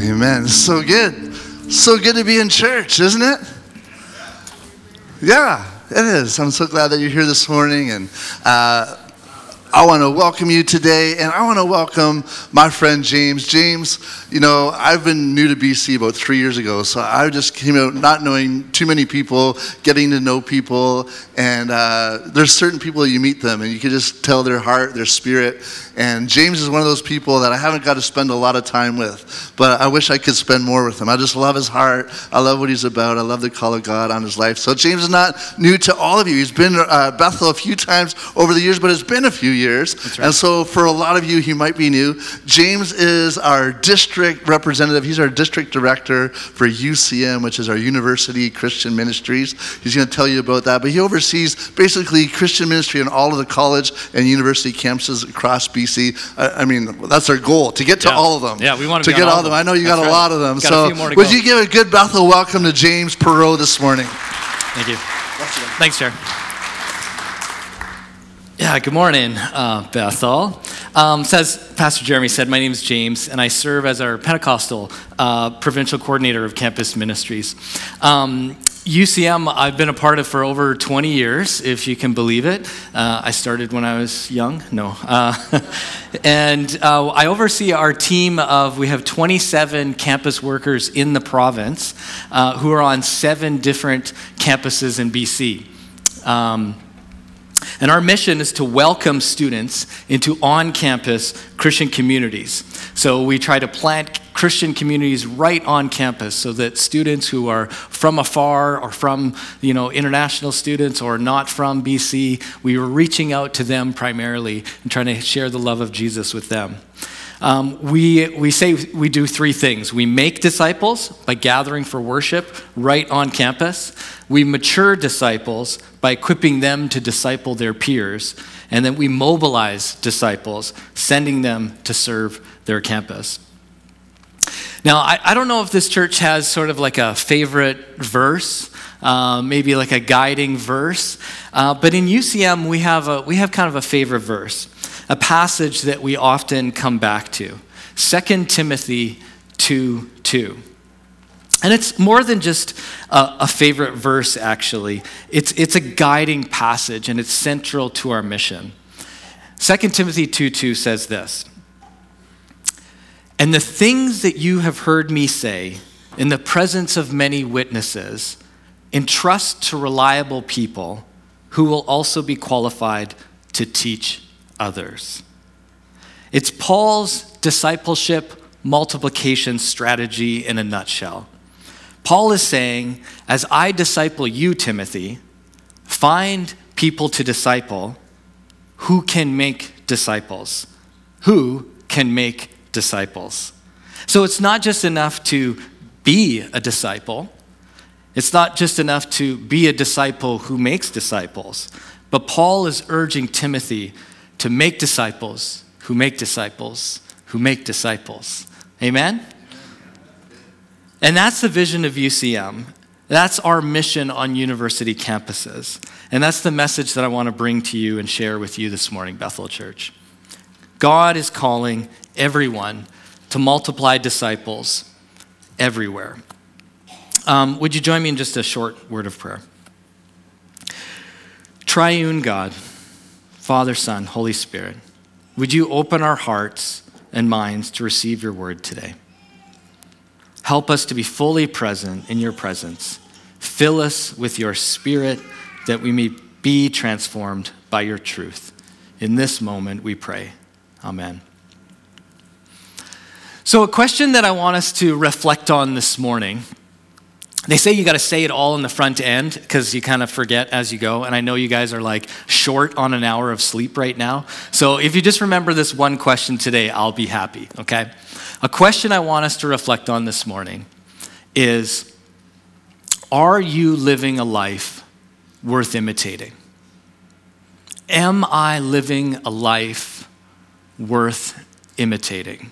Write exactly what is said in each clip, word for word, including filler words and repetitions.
Amen. So good. So good to be in church, isn't it? Yeah, it is. I'm so glad that you're here this morning, and uh, I want to welcome you today, and I want to welcome my friend James. James, you know, I've been new to B C about three years ago, so I just came out not knowing too many people, getting to know people, and uh, there's certain people that you meet them, and you can just tell their heart, their spirit, and James is one of those people that I haven't got to spend a lot of time with, but I wish I could spend more with him. I just love his heart. I love what he's about. I love the call of God on his life. So James is not new to all of you. He's been uh, Bethel a few times over the years, but it's been a few years. That's right. And so for a lot of you, he might be new. James is our district representative. He's our district director for U C M, which is our University Christian Ministries. He's going to tell you about that. But he oversees basically Christian ministry in all of the college and university campuses across B C. I, I mean, that's our goal, to get to Yeah. all of them. Yeah, we want to, to be get on all all of them. them. I know you That's got a right. lot of them. Got so a few more to would go. you give a good Bethel welcome to James Perot this morning? Thank you. Thanks, Jared. Yeah, good morning, uh, Bethel. Um, so as Pastor Jeremy said, my name is James, and I serve as our Pentecostal uh, provincial coordinator of campus ministries. Um, U C M, I've been a part of for over twenty years, if you can believe it. Uh, I started when I was young, no. Uh, and uh, I oversee our team of, we have twenty-seven campus workers in the province uh, who are on seven different campuses in B C. Um, And our mission is to welcome students into on-campus Christian communities. So we try to plant Christian communities right on campus so that students who are from afar or from, you know, international students or not from B C, we are reaching out to them primarily and trying to share the love of Jesus with them. Um, we we say we do three things. We make disciples by gathering for worship right on campus. We mature disciples by equipping them to disciple their peers. And then we mobilize disciples, sending them to serve their campus. Now, I, I don't know if this church has sort of like a favorite verse, uh, maybe like a guiding verse, uh, but in U C M we have a we have kind of a favorite verse. A passage that we often come back to, Second Timothy two two. And it's more than just a, a favorite verse, actually. It's, it's a guiding passage, and it's central to our mission. Second Timothy two two says this, "And the things that you have heard me say in the presence of many witnesses, entrust to reliable people who will also be qualified to teach others." It's Paul's discipleship multiplication strategy in a nutshell. Paul is saying, as I disciple you, Timothy, find people to disciple who can make disciples. Who can make disciples? So it's not just enough to be a disciple. It's not just enough to be a disciple who makes disciples. But Paul is urging Timothy to make disciples who make disciples who make disciples. Amen? And that's the vision of U C M. That's our mission on university campuses. And that's the message that I want to bring to you and share with you this morning, Bethel Church. God is calling everyone to multiply disciples everywhere. Um, would you join me in just a short word of prayer? Triune God, Father, Son, Holy Spirit, would you open our hearts and minds to receive your word today? Help us to be fully present in your presence. Fill us with your spirit that we may be transformed by your truth. In this moment we pray. Amen. So a question that I want us to reflect on this morning. They say you got to say it all in the front end because you kind of forget as you go. And I know you guys are like short on an hour of sleep right now. So if you just remember this one question today, I'll be happy, okay? A question I want us to reflect on this morning is, are you living a life worth imitating? Am I living a life worth imitating?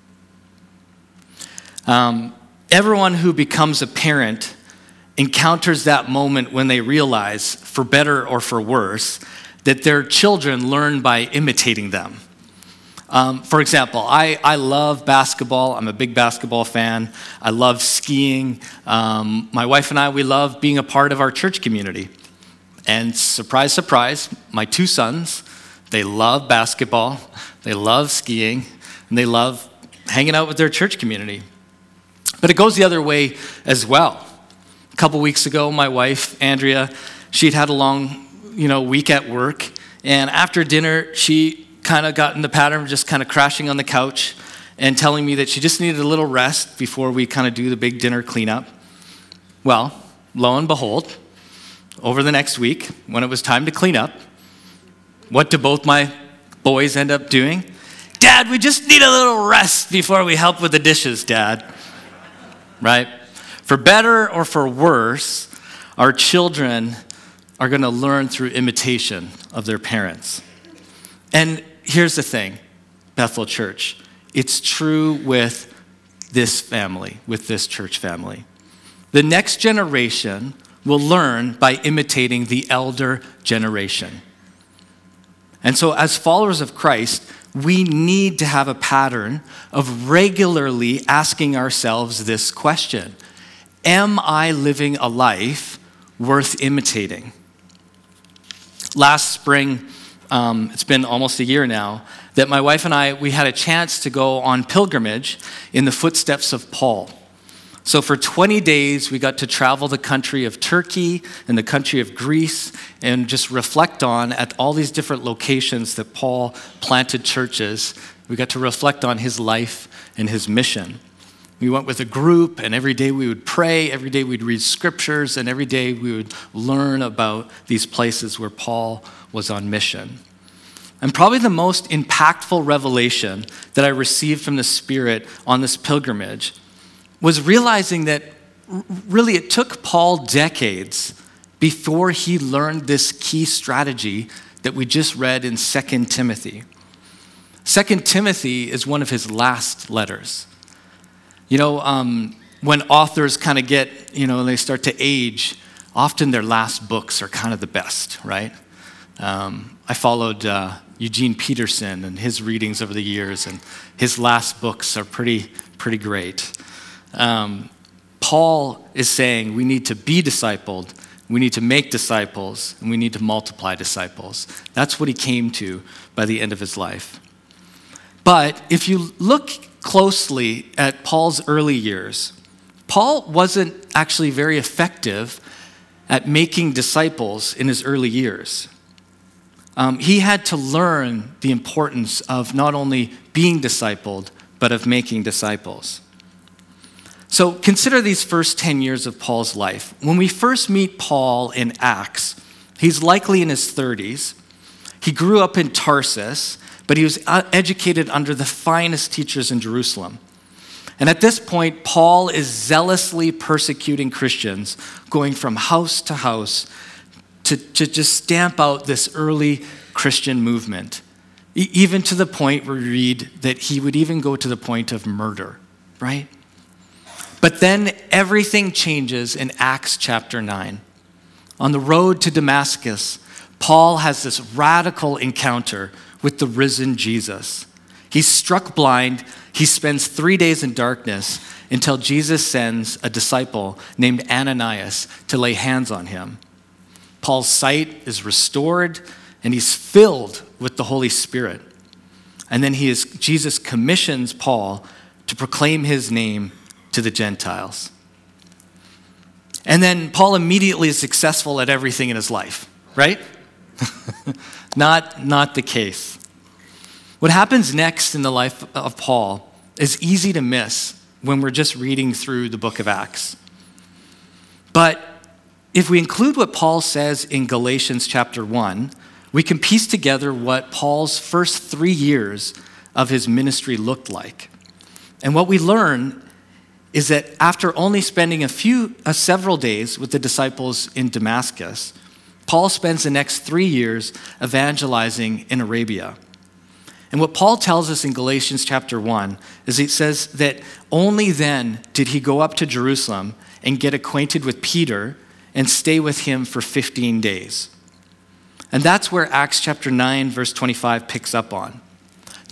Um, Everyone who becomes a parent encounters that moment when they realize, for better or for worse, that their children learn by imitating them. Um, for example, I, I love basketball. I'm a big basketball fan. I love skiing. Um, my wife and I, we love being a part of our church community. And surprise, surprise, my two sons, they love basketball, they love skiing, and they love hanging out with their church community. But it goes the other way as well. A couple weeks ago, my wife, Andrea, she'd had a long, you know, week at work, and after dinner, she kind of got in the pattern of just kind of crashing on the couch and telling me that she just needed a little rest before we kind of do the big dinner cleanup. Well, lo and behold, over the next week, when it was time to clean up, what do both my boys end up doing? Dad, we just need a little rest before we help with the dishes, Dad. Right? For better or for worse, our children are going to learn through imitation of their parents. And here's the thing, Bethel Church. It's true with this family, with this church family. The next generation will learn by imitating the elder generation. And so as followers of Christ, we need to have a pattern of regularly asking ourselves this question: am I living a life worth imitating? Last spring, um, it's been almost a year now, that my wife and I, we had a chance to go on pilgrimage in the footsteps of Paul. So for twenty days, we got to travel the country of Turkey and the country of Greece and just reflect on at all these different locations that Paul planted churches. We got to reflect on his life and his mission. We went with a group, and every day we would pray, every day we'd read scriptures, and every day we would learn about these places where Paul was on mission. And probably the most impactful revelation that I received from the Spirit on this pilgrimage was realizing that really it took Paul decades before he learned this key strategy that we just read in Second Timothy. Second Timothy is one of his last letters. You know, um, when authors kind of get, you know, they start to age, often their last books are kind of the best, right? Um, I followed uh, Eugene Peterson and his readings over the years, and his last books are pretty, pretty great. Um, Paul is saying we need to be discipled, we need to make disciples, and we need to multiply disciples. That's what he came to by the end of his life. But if you look closely at Paul's early years, Paul wasn't actually very effective at making disciples in his early years. Um, he had to learn the importance of not only being discipled, but of making disciples. So consider these first ten years of Paul's life. When we first meet Paul in Acts, he's likely in his thirties. He grew up in Tarsus, but he was educated under the finest teachers in Jerusalem. And at this point, Paul is zealously persecuting Christians, going from house to house to, to just stamp out this early Christian movement, e- even to the point where we read that he would even go to the point of murder, right? But then everything changes in Acts chapter nine. On the road to Damascus, Paul has this radical encounter with the risen Jesus. He's struck blind. He spends three days in darkness until Jesus sends a disciple named Ananias to lay hands on him. Paul's sight is restored, and he's filled with the Holy Spirit. And then he is, Jesus commissions Paul to proclaim his name to the Gentiles. And then Paul immediately is successful at everything in his life, right? not, not the case. What happens next in the life of Paul is easy to miss when we're just reading through the book of Acts. But if we include what Paul says in Galatians chapter one, we can piece together what Paul's first three years of his ministry looked like. And what we learn is that after only spending a few, uh, several days with the disciples in Damascus, Paul spends the next three years evangelizing in Arabia. And what Paul tells us in Galatians chapter one is he says that only then did he go up to Jerusalem and get acquainted with Peter and stay with him for fifteen days. And that's where Acts chapter nine, verse twenty-five picks up on.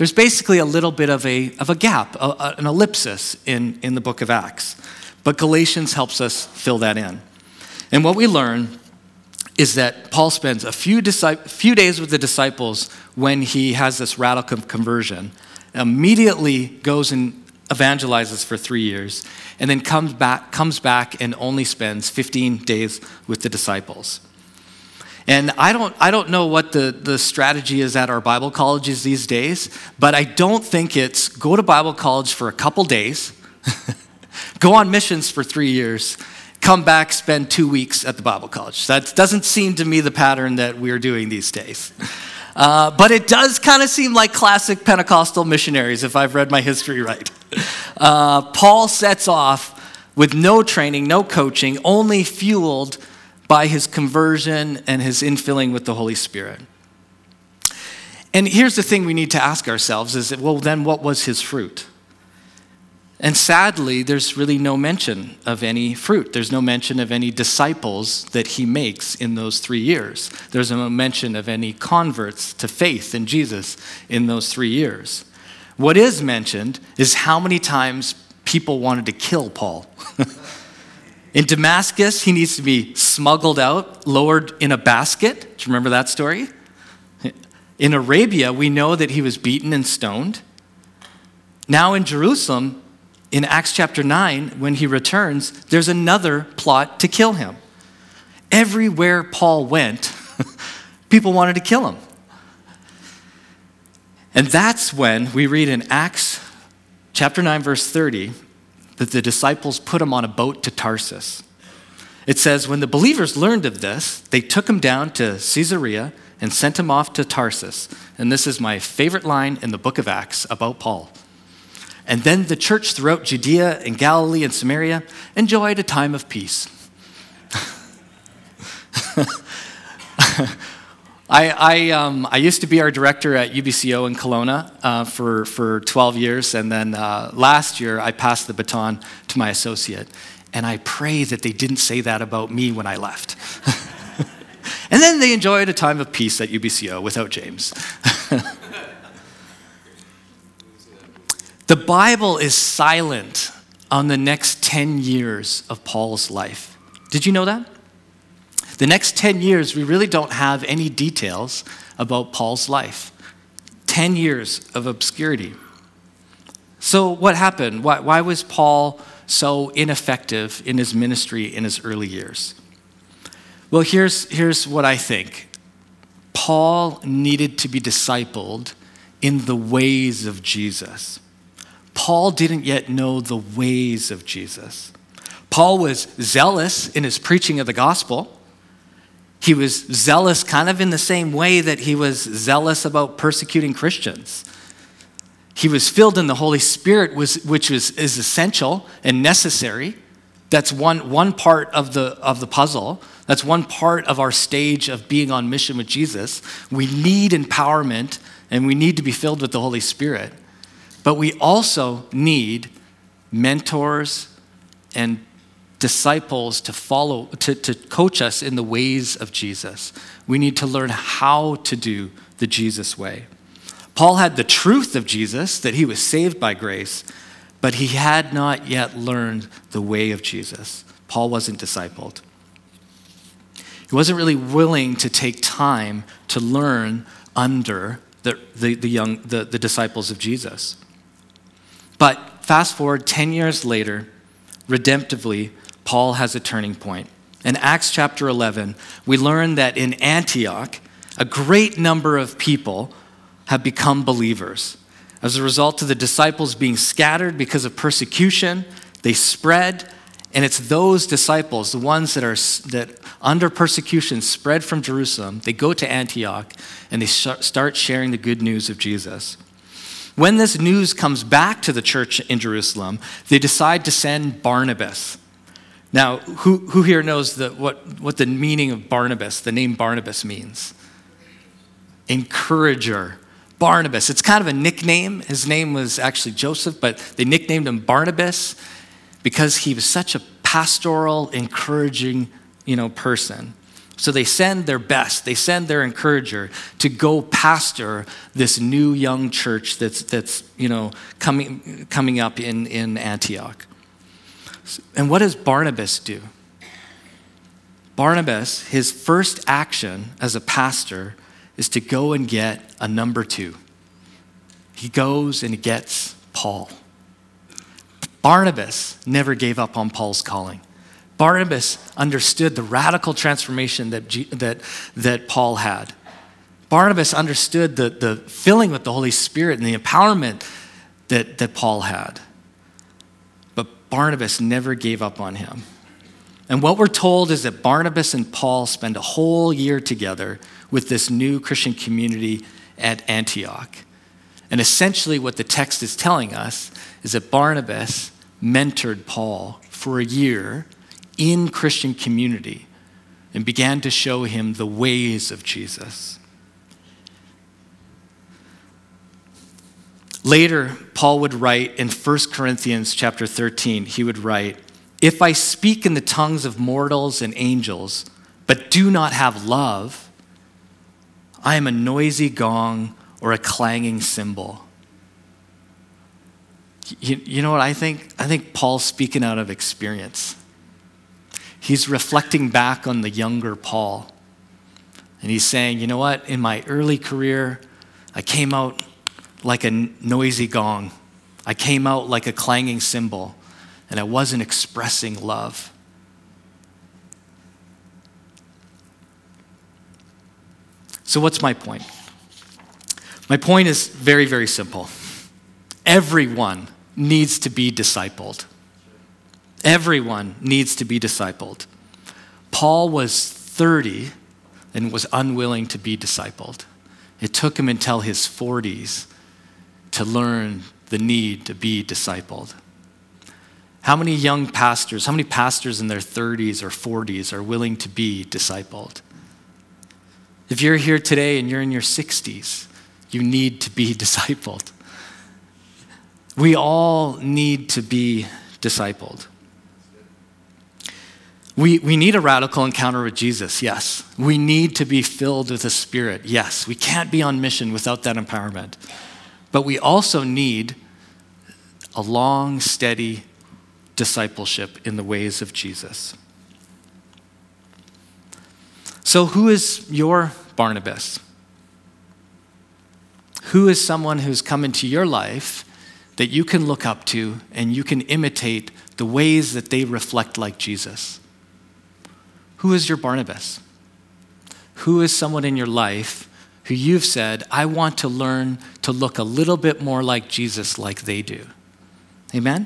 there's basically a little bit of a, of a gap, a, a, an ellipsis in, in the book of Acts. But Galatians helps us fill that in. And what we learn is that Paul spends a few, disci- few days with the disciples when he has this radical conversion, immediately goes and evangelizes for three years, and then comes back, comes back and only spends fifteen days with the disciples. And I don't, I don't know what the, the strategy is at our Bible colleges these days, but I don't think it's go to Bible college for a couple days, go on missions for three years, come back, spend two weeks at the Bible college. That doesn't seem to me the pattern that we're doing these days. Uh, but it does kind of seem like classic Pentecostal missionaries, if I've read my history right. Uh, Paul sets off with no training, no coaching, only fueled by his conversion and his infilling with the Holy Spirit. And here's the thing we need to ask ourselves is, that, well, then what was his fruit? And sadly, there's really no mention of any fruit. There's no mention of any disciples that he makes in those three years. There's no mention of any converts to faith in Jesus in those three years. What is mentioned is how many times people wanted to kill Paul. In Damascus, he needs to be smuggled out, lowered in a basket. Do you remember that story? In Arabia, we know that he was beaten and stoned. Now in Jerusalem, in Acts chapter nine, when he returns, there's another plot to kill him. Everywhere Paul went, people wanted to kill him. And that's when we read in Acts chapter nine, verse thirty, that the disciples put him on a boat to Tarsus. It says, when the believers learned of this, they took him down to Caesarea and sent him off to Tarsus. And this is my favorite line in the book of Acts about Paul. And then the church throughout Judea and Galilee and Samaria enjoyed a time of peace. I, I, um, I used to be our director at U B C O in Kelowna uh, for, for twelve years, and then uh, last year I passed the baton to my associate. And I pray that they didn't say that about me when I left. And then they enjoyed a time of peace at U B C O without James. The Bible is silent on the next ten years of Paul's life. Did you know that? The next ten years, we really don't have any details about Paul's life. ten years of obscurity. So what happened? Why, why was Paul so ineffective in his ministry in his early years? Well, here's, here's what I think. Paul needed to be discipled in the ways of Jesus. Paul didn't yet know the ways of Jesus. Paul was zealous in his preaching of the gospel. He was zealous kind of in the same way that he was zealous about persecuting Christians. He was filled in the Holy Spirit, which is, is essential and necessary. That's one, one part of the, of the puzzle. That's one part of our stage of being on mission with Jesus. We need empowerment, and we need to be filled with the Holy Spirit. But we also need mentors and disciples to follow, to, to coach us in the ways of Jesus. We need to learn how to do the Jesus way. Paul had the truth of Jesus, that he was saved by grace, but he had not yet learned the way of Jesus. Paul wasn't discipled. He wasn't really willing to take time to learn under the, the, the young the, the disciples of Jesus. But fast forward ten years later, redemptively, Paul has a turning point. In Acts chapter eleven, we learn that in Antioch, a great number of people have become believers. As a result of the disciples being scattered because of persecution, they spread, and it's those disciples, the ones that are that under persecution spread from Jerusalem, they go to Antioch and they start sharing the good news of Jesus. When this news comes back to the church in Jerusalem, they decide to send Barnabas. Now, who, who here knows the, what, what the meaning of Barnabas, the name Barnabas means? Encourager. Barnabas. It's kind of a nickname. His name was actually Joseph, but they nicknamed him Barnabas because he was such a pastoral, encouraging, you know, person. So they send their best, they send their encourager to go pastor this new young church that's, that's you know, coming, coming up in, in Antioch. And what does Barnabas do? Barnabas, his first action as a pastor is to go and get a number two. He goes and he gets Paul. Barnabas never gave up on Paul's calling. Barnabas understood the radical transformation that, G- that, that Paul had. Barnabas understood the, the filling with the Holy Spirit and the empowerment that, that Paul had. But Barnabas never gave up on him. And what we're told is that Barnabas and Paul spend a whole year together with this new Christian community at Antioch. And essentially what the text is telling us is that Barnabas mentored Paul for a year in Christian community and began to show him the ways of Jesus. Later, Paul would write in First Corinthians chapter thirteen, he would write, "If I speak in the tongues of mortals and angels, but do not have love, I am a noisy gong or a clanging cymbal." You, you know what I think? I think Paul's speaking out of experience. He's reflecting back on the younger Paul. And he's saying, you know what? In my early career, I came out like a noisy gong. I came out like a clanging cymbal, and I wasn't expressing love. So what's my point? My point is very, very simple. Everyone needs to be discipled. Everyone needs to be discipled. Paul was thirty and was unwilling to be discipled. It took him until his forties to learn the need to be discipled. How many young pastors, how many pastors in their thirties or forties are willing to be discipled? If you're here today and you're in your sixties, you need to be discipled. We all need to be discipled. We, we need a radical encounter with Jesus, yes. We need to be filled with the Spirit, yes. We can't be on mission without that empowerment. But we also need a long, steady discipleship in the ways of Jesus. So who is your Barnabas? Who is someone who's come into your life that you can look up to and you can imitate the ways that they reflect like Jesus? Who is your Barnabas? Who is someone in your life who you've said, I want to learn to look a little bit more like Jesus like they do? Amen?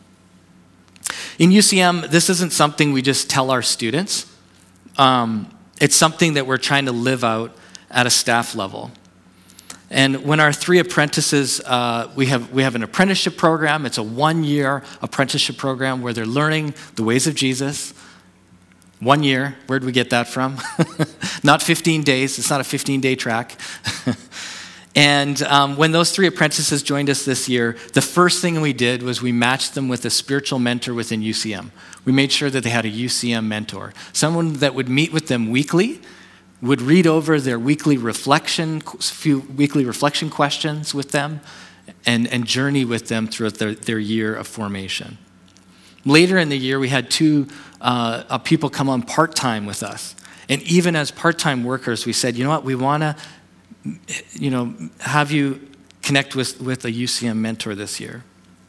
In U C M, this isn't something we just tell our students. Um, it's something that we're trying to live out at a staff level. And when our three apprentices, uh, we have we have an apprenticeship program. It's a one-year apprenticeship program where they're learning the ways of Jesus. One year, where'd we get that from? Not fifteen days, it's not a fifteen-day track. And um, when those three apprentices joined us this year, the first thing we did was we matched them with a spiritual mentor within U C M. We made sure that they had a U C M mentor, someone that would meet with them weekly, would read over their weekly reflection, few weekly reflection questions with them, and, and journey with them throughout their, their year of formation. Later in the year, we had two uh, uh, people come on part-time with us. And even as part-time workers, we said, you know what, we want to you know, have you connect with, with a U C M mentor this year.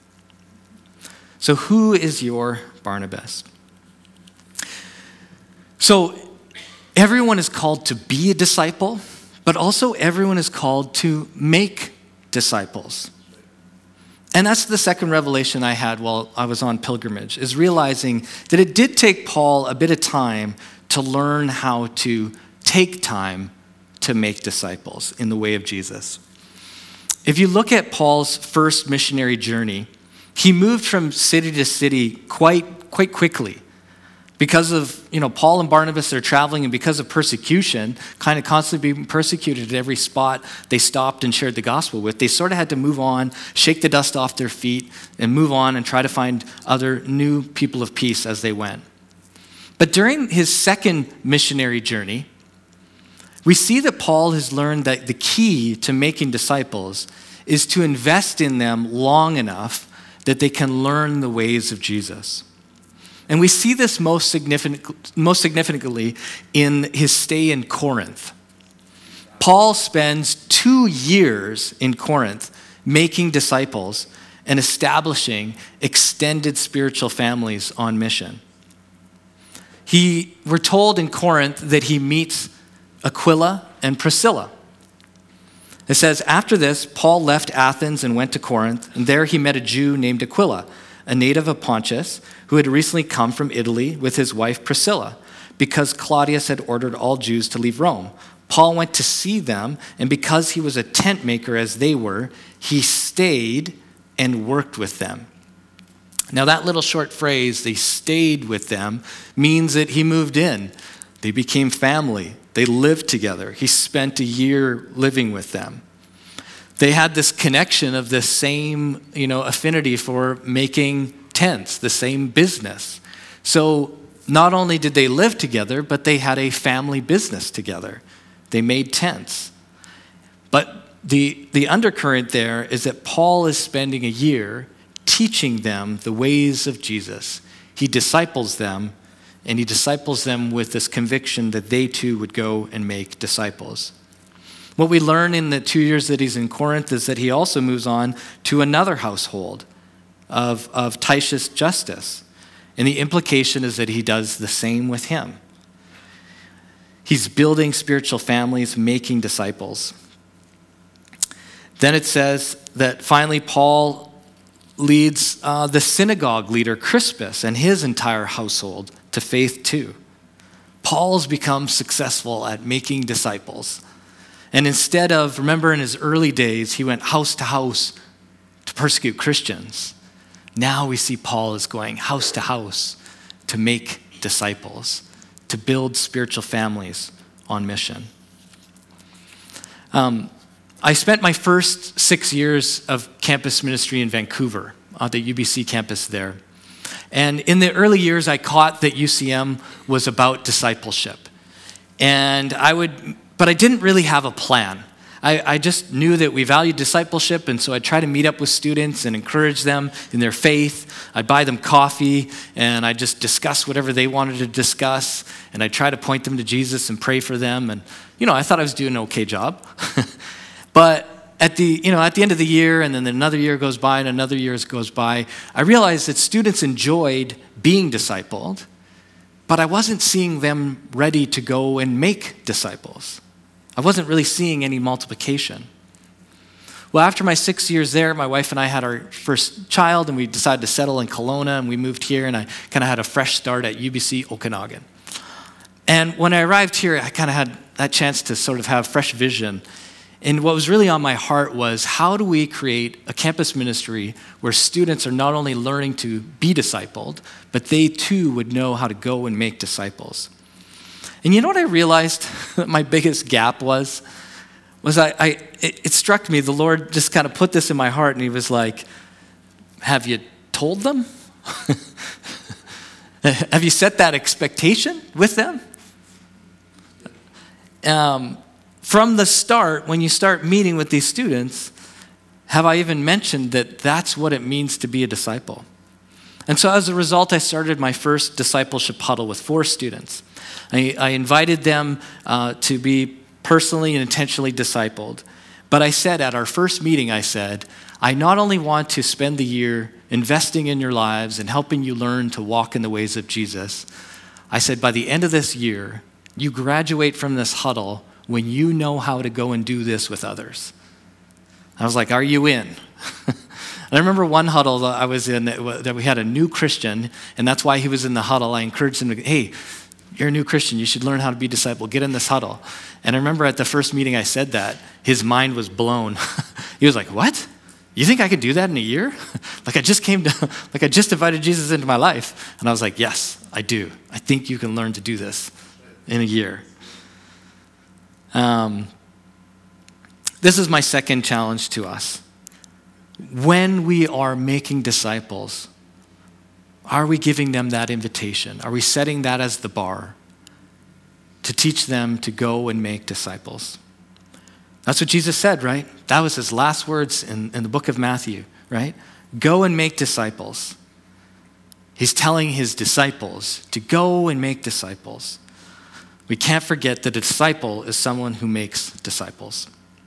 So who is your Barnabas? So everyone is called to be a disciple, but also everyone is called to make disciples. And that's the second revelation I had while I was on pilgrimage, is realizing that it did take Paul a bit of time to learn how to take time to make disciples in the way of Jesus. If you look at Paul's first missionary journey, he moved from city to city quite, quite quickly. Because of, you know, Paul and Barnabas, they're traveling, and because of persecution, kind of constantly being persecuted at every spot they stopped and shared the gospel with, they sort of had to move on, shake the dust off their feet, and move on and try to find other new people of peace as they went. But during his second missionary journey, we see that Paul has learned that the key to making disciples is to invest in them long enough that they can learn the ways of Jesus. And we see this most significant, most significantly in his stay in Corinth. Paul spends two years in Corinth making disciples and establishing extended spiritual families on mission. He, we're told in Corinth that he meets Aquila and Priscilla. It says, after this, Paul left Athens and went to Corinth, and there he met a Jew named Aquila, a native of Pontus, who had recently come from Italy with his wife Priscilla, because Claudius had ordered all Jews to leave Rome. Paul went to see them, and because he was a tent maker as they were, he stayed and worked with them. Now that little short phrase, they stayed with them, means that he moved in. They became family. They lived together. He spent a year living with them. They had this connection of the same, you know, affinity for making tents, the same business. So not only did they live together, but they had a family business together. They made tents. But the, the undercurrent there is that Paul is spending a year teaching them the ways of Jesus. He disciples them, and he disciples them with this conviction that they too would go and make disciples. What we learn in the two years that he's in Corinth is that he also moves on to another household of, of Titius Justus. And the implication is that he does the same with him. He's building spiritual families, making disciples. Then it says that finally Paul leads uh, the synagogue leader Crispus and his entire household to faith too. Paul's become successful at making disciples. And instead of, remember in his early days, he went house to house to persecute Christians. Now we see Paul is going house to house to make disciples, to build spiritual families on mission. Um, I spent my first six years of campus ministry in Vancouver, at the U B C campus there. And in the early years, I caught that U C M was about discipleship. And I would, but I didn't really have a plan. I, I just knew that we valued discipleship, and so I'd try to meet up with students and encourage them in their faith. I'd buy them coffee, and I'd just discuss whatever they wanted to discuss, and I'd try to point them to Jesus and pray for them. And, you know, I thought I was doing an okay job. But at the, you know, at the end of the year, and then another year goes by, and another year goes by, I realized that students enjoyed being discipled, but I wasn't seeing them ready to go and make disciples. I wasn't really seeing any multiplication. Well, after my six years there, my wife and I had our first child, and we decided to settle in Kelowna, and we moved here, and I kind of had a fresh start at U B C Okanagan. And when I arrived here, I kind of had that chance to sort of have fresh vision. And what was really on my heart was, how do we create a campus ministry where students are not only learning to be discipled, but they too would know how to go and make disciples? And you know what I realized that my biggest gap was? Was I, I it, it struck me, the Lord just kind of put this in my heart, and he was like, have you told them? Have you set that expectation with them? Um, from the start, when you start meeting with these students, have I even mentioned that that's what it means to be a disciple? And so as a result, I started my first discipleship huddle with four students. I, I invited them uh, to be personally and intentionally discipled. But I said at our first meeting, I said, I not only want to spend the year investing in your lives and helping you learn to walk in the ways of Jesus, I said, by the end of this year, you graduate from this huddle when you know how to go and do this with others. I was like, are you in? And I remember one huddle that I was in that we had a new Christian, and that's why he was in the huddle. I encouraged him to, hey, you're a new Christian. You should learn how to be a disciple. Get in this huddle. And I remember at the first meeting I said that, his mind was blown. He was like, what? You think I could do that in a year? Like I just came to, like I just invited Jesus into my life. And I was like, yes, I do. I think you can learn to do this in a year. Um, this is my second challenge to us. When we are making disciples, Are we giving them that invitation? Are we setting that as the bar to teach them to go and make disciples? That's what Jesus said, right? That was his last words in, in the book of Matthew, right? Go and make disciples. He's telling his disciples to go and make disciples. We can't forget that a disciple is someone who makes disciples.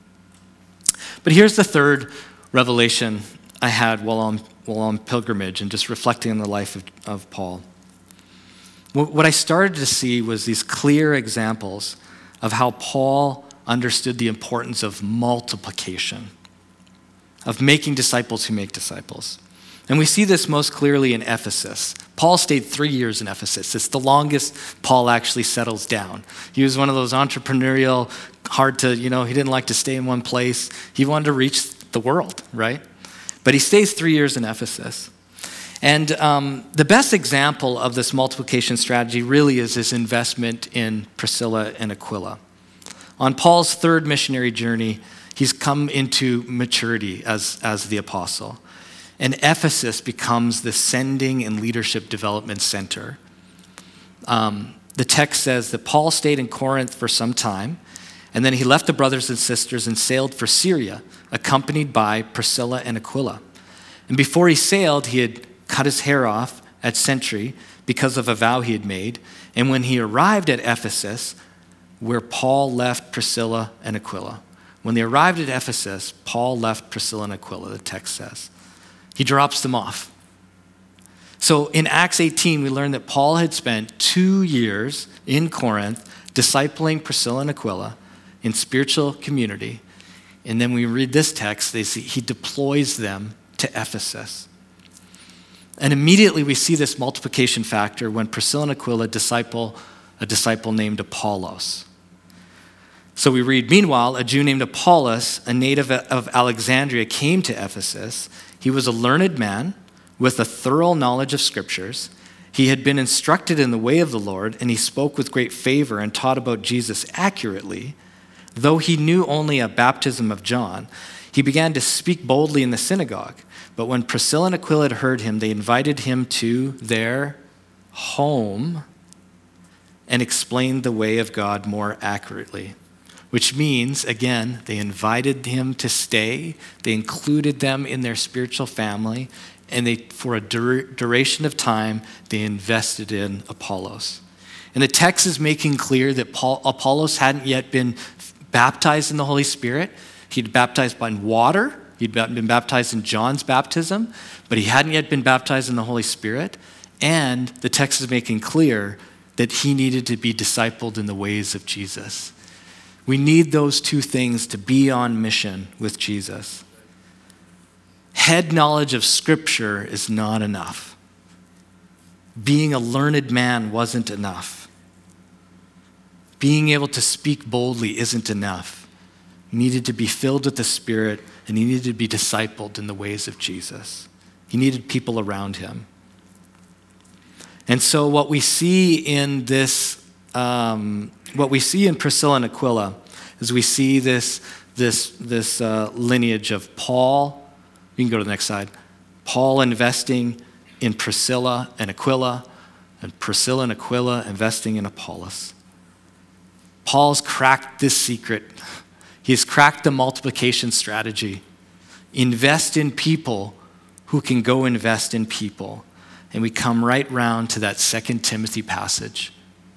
But here's the third revelation I had while on, while on pilgrimage and just reflecting on the life of, of Paul. What I started to see was these clear examples of how Paul understood the importance of multiplication, of making disciples who make disciples. And we see this most clearly in Ephesus. Paul stayed three years in Ephesus. It's the longest Paul actually settles down. He was one of those entrepreneurial, hard to, you know, he didn't like to stay in one place. He wanted to reach the world, right? But he stays three years in Ephesus. And um, the best example of this multiplication strategy really is his investment in Priscilla and Aquila. On Paul's third missionary journey, he's come into maturity as, as the apostle. And Ephesus becomes the sending and leadership development center. Um, the text says that Paul stayed in Corinth for some time, and then he left the brothers and sisters and sailed for Syria, accompanied by Priscilla and Aquila. And before he sailed, he had cut his hair off at Cenchreae because of a vow he had made. And when he arrived at Ephesus, where Paul left Priscilla and Aquila, when they arrived at Ephesus, Paul left Priscilla and Aquila, the text says. He drops them off. So in Acts eighteen, we learn that Paul had spent two years in Corinth discipling Priscilla and Aquila in spiritual community. And then we read this text, they see he deploys them to Ephesus. And immediately we see this multiplication factor when Priscilla and Aquila disciple a disciple named Apollos. So we read, meanwhile, a Jew named Apollos, a native of Alexandria, came to Ephesus. He was a learned man with a thorough knowledge of scriptures. He had been instructed in the way of the Lord, and he spoke with great favor and taught about Jesus accurately. Though he knew only a baptism of John, he began to speak boldly in the synagogue. But when Priscilla and Aquila had heard him, they invited him to their home and explained the way of God more accurately. Which means, again, they invited him to stay. They included them in their spiritual family. And they, for a dur- duration of time, they invested in Apollos. And the text is making clear that Paul, Apollos hadn't yet been baptized in the Holy Spirit. He'd baptized by water. He'd been baptized in John's baptism. But he hadn't yet been baptized in the Holy Spirit. And the text is making clear that he needed to be discipled in the ways of Jesus. We need those two things to be on mission with Jesus. Head knowledge of Scripture is not enough. Being a learned man wasn't enough. Being able to speak boldly isn't enough. He needed to be filled with the Spirit, and he needed to be discipled in the ways of Jesus. He needed people around him. And so what we see in this um, What we see in Priscilla and Aquila is we see this, this, this uh, lineage of Paul. You can go to the next slide. Paul investing in Priscilla and Aquila, and Priscilla and Aquila investing in Apollos. Paul's cracked this secret. He's cracked the multiplication strategy. Invest in people who can go invest in people. And we come right round to that Second Timothy passage.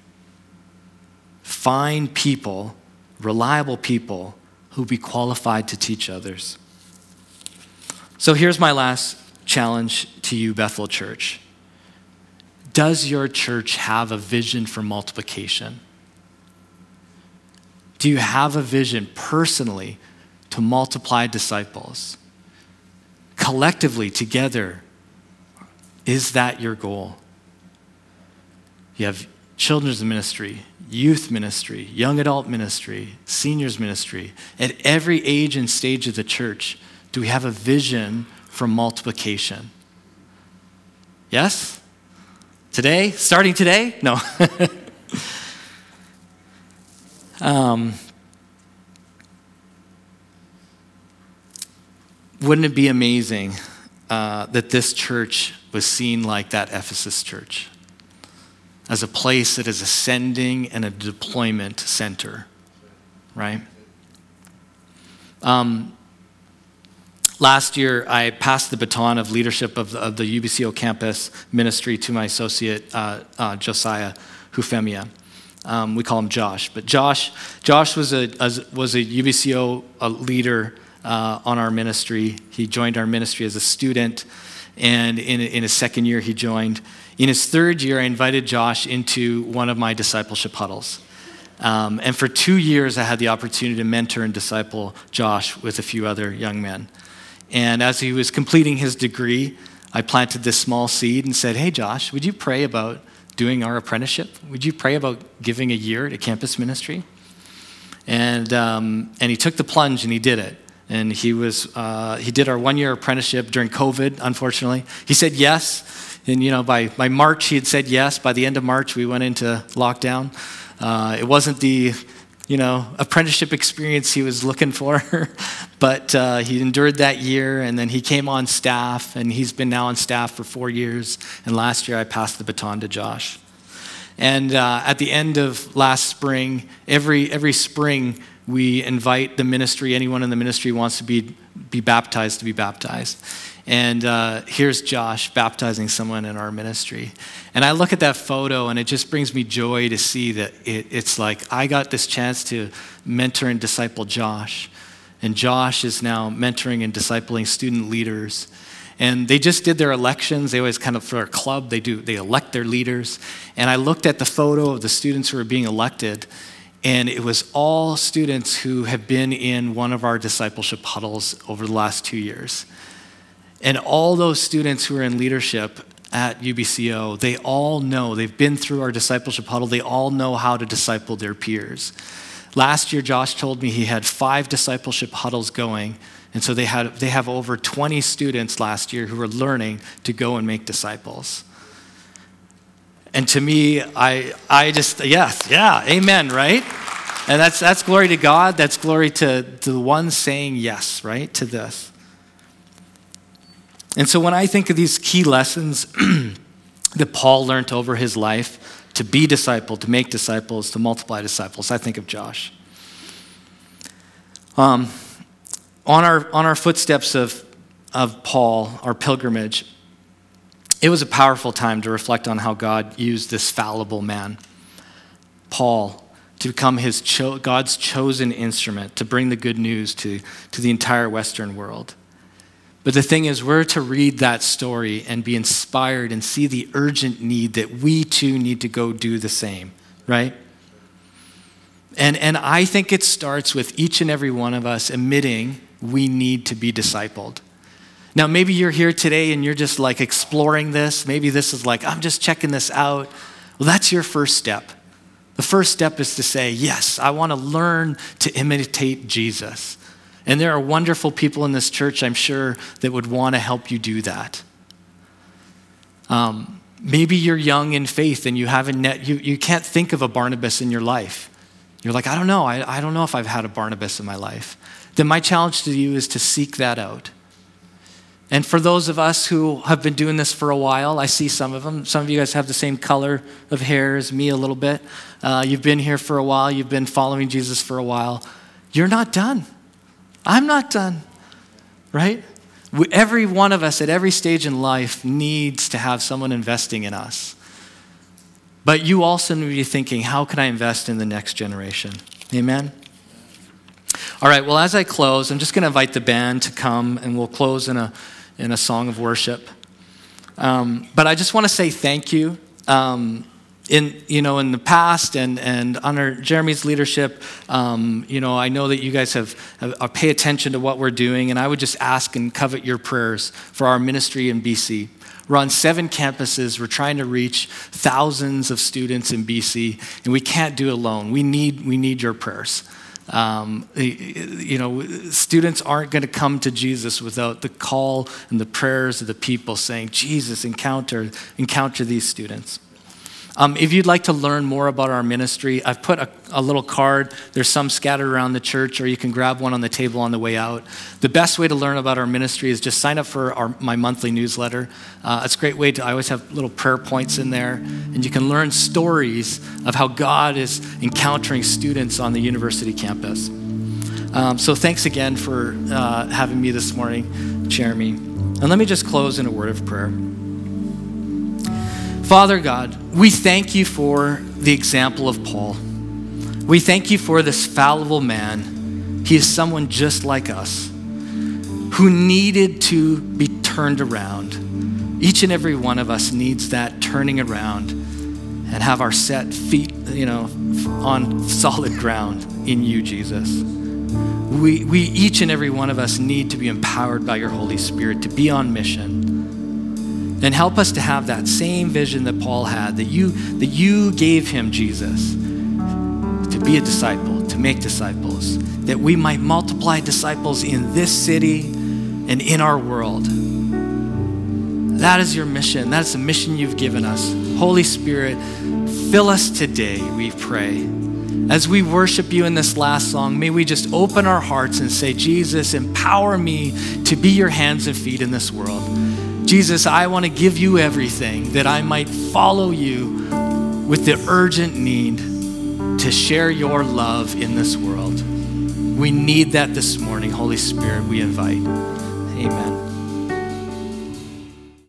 Find people, reliable people, who be qualified to teach others. So here's my last challenge to you, Bethel Church. Does your church have a vision for multiplication? Do you have a vision personally to multiply disciples? Collectively, together, is that your goal? You have children's ministry, youth ministry, young adult ministry, seniors ministry. At every age and stage of the church, do we have a vision for multiplication? Yes? Today? Starting today? No. um, wouldn't it be amazing uh, that this church was seen like that Ephesus church, as a place that is ascending and a deployment center, right? Um, last year, I passed the baton of leadership of the, of the U B C O campus ministry to my associate, uh, uh, Josiah Hufemia. Um, we call him Josh, but Josh, Josh was a was a U B C O a leader uh, on our ministry. He joined our ministry as a student, and in in his second year, he joined. In his third year, I invited Josh into one of my discipleship huddles, um, and for two years, I had the opportunity to mentor and disciple Josh with a few other young men. And as he was completing his degree, I planted this small seed and said, "Hey, Josh, would you pray about doing our apprenticeship? Would you pray about giving a year to campus ministry?" And um, and he took the plunge and he did it. And he was uh, he did our one-year apprenticeship during COVID, unfortunately. He said yes. And you know, by, by March, he had said yes. By the end of March, we went into lockdown. Uh, it wasn't the, you know, apprenticeship experience he was looking for, but uh, he endured that year, and then he came on staff, and he's been now on staff for four years. And last year, I passed the baton to Josh. And uh, at the end of last spring, every every spring, we invite the ministry, anyone in the ministry who wants to be be baptized, to be baptized. And uh, here's Josh baptizing someone in our ministry. And I look at that photo, and it just brings me joy to see that it, it's like I got this chance to mentor and disciple Josh. And Josh is now mentoring and discipling student leaders. And they just did their elections. They always kind of, for a club, they do, they elect their leaders. And I looked at the photo of the students who were being elected, and it was all students who have been in one of our discipleship huddles over the last two years. And all those students who are in leadership at U B C O, they all know, they've been through our discipleship huddle, they all know how to disciple their peers. Last year, Josh told me he had five discipleship huddles going, and so they had they have over twenty students last year who were learning to go and make disciples. And to me, I I just, yes, yeah, amen, right? And that's that's glory to God, that's glory to, to the one saying yes, right, to this. And so when I think of these key lessons that Paul learned over his life, to be discipled, to make disciples, to multiply disciples, I think of Josh. Um, on our on our footsteps of, of Paul, our pilgrimage, it was a powerful time to reflect on how God used this fallible man, Paul, to become his cho- God's chosen instrument to bring the good news to, to the entire Western world. But the thing is, we're to read that story and be inspired and see the urgent need that we too need to go do the same, right? And, and I think it starts with each and every one of us admitting we need to be discipled. Now, maybe you're here today and you're just like exploring this. Maybe this is like, I'm just checking this out. Well, that's your first step. The first step is to say, yes, I want to learn to imitate Jesus. And there are wonderful people in this church, I'm sure, that would want to help you do that. Um, maybe you're young in faith and you haven't net, you, you can't think of a Barnabas in your life. You're like, I don't know. I, I don't know if I've had a Barnabas in my life. Then my challenge to you is to seek that out. And for those of us who have been doing this for a while, I see some of them. Some of you guys have the same color of hair as me a little bit. Uh, you've been here for a while. You've been following Jesus for a while. You're not done. I'm not done, right? We, every one of us at every stage in life needs to have someone investing in us. But you also need to be thinking, how can I invest in the next generation? Amen? All right, well, as I close, I'm just going to invite the band to come, and we'll close in a in a song of worship. Um, but I just want to say thank you. Um, in you know, in the past and and under Jeremy's leadership, um, you know, I know that you guys have, have uh, pay attention to what we're doing, and I would just ask and covet your prayers for our ministry in B C. We're on seven campuses. We're trying to reach thousands of students in B C, and we can't do it alone. We need we need your prayers. Um, you know, students aren't going to come to Jesus without the call and the prayers of the people saying, Jesus, encounter encounter these students. Um, if you'd like to learn more about our ministry, I've put a, a little card. There's some scattered around the church, or you can grab one on the table on the way out. The best way to learn about our ministry is just sign up for our, my monthly newsletter. Uh, it's a great way to, I always have little prayer points in there, and you can learn stories of how God is encountering students on the university campus. Um, so thanks again for uh, having me this morning, Jeremy. And let me just close in a word of prayer. Father God, we thank you for the example of Paul. We thank you for this fallible man. He is someone just like us who needed to be turned around. Each and every one of us needs that turning around and have our set feet, you know, on solid ground in you, Jesus. We, we each and every one of us need to be empowered by your Holy Spirit to be on mission. And help us to have that same vision that Paul had, that you, that you gave him, Jesus, to be a disciple, to make disciples, that we might multiply disciples in this city and in our world. That is your mission. That's the mission you've given us. Holy Spirit, fill us today, we pray. As we worship you in this last song, may we just open our hearts and say, Jesus, empower me to be your hands and feet in this world. Jesus, I want to give you everything that I might follow you with the urgent need to share your love in this world. We need that this morning. Holy Spirit, we invite. Amen.